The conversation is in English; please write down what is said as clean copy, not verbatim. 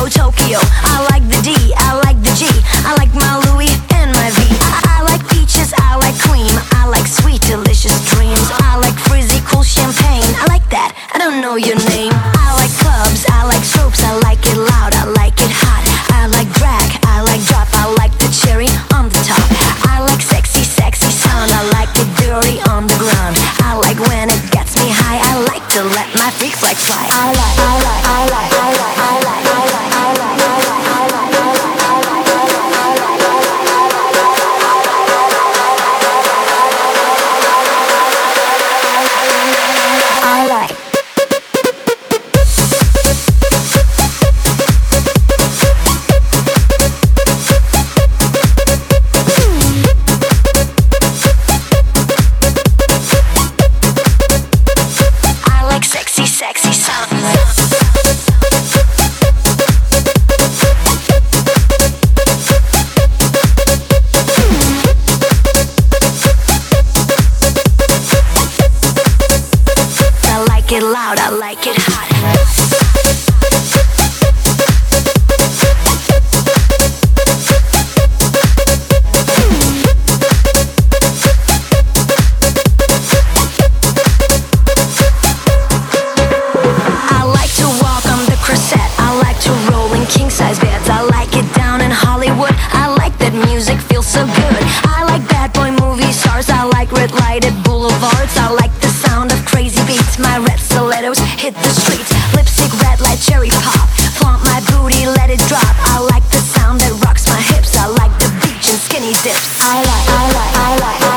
Rio, Tokyo. I like the D, I like the G. I like my Louis and my V. I like peaches, I like cream. I like sweet, delicious dreams. I like frizzy, cool champagne. I like that, I don't know your name. I like clubs, I like strobes. I like it loud, I like it hot. I like drag, I like drop. I like the cherry on the top. I like sexy, sexy sound. I like it dirty on the ground. I like when it gets me high. I like to let my freak flag fly. I like, I like, I like, I like, I like, I like, I like, I like, I like, I like, I like, I like, I like, I like. Sexy, sexy sound. I like it loud, I like it hot. King-size beds, I like it down in Hollywood. I like that music feels so good. I like bad boy movie stars. I like red lighted boulevards. I like the sound of crazy beats. My red stilettos hit the streets. Lipstick, red light, cherry pop. Flaunt my booty, let it drop. I like the sound that rocks my hips. I like the beach and skinny dips. I like, I like, I like, I like.